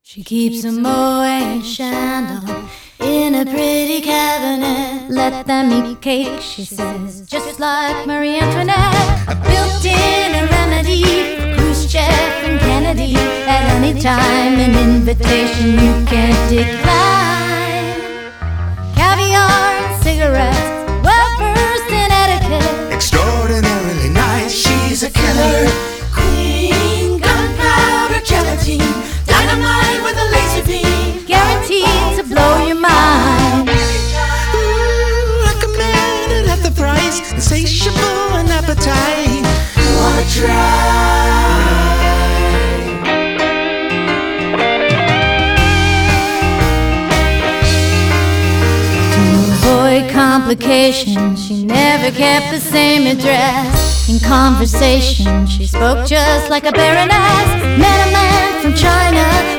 She keeps a Moet Chandon in a pretty cabinet. Let them eat cake, she says, just like Marie Antoinette. A built-in remedy for Khrushchev and Kennedy. At any time, an invitation you can't decline. Caviar and cigarettes, well-versed in etiquette. Extraordinarily nice, she's a killer queen. Gunpowder gelatine, dynamite with a laser beam, guaranteed to blow your mind. Recommended at the price, insatiable and appetite. Wanna try? Complications, she never kept the same address. In conversation, she spoke just like a baroness. Met a man from China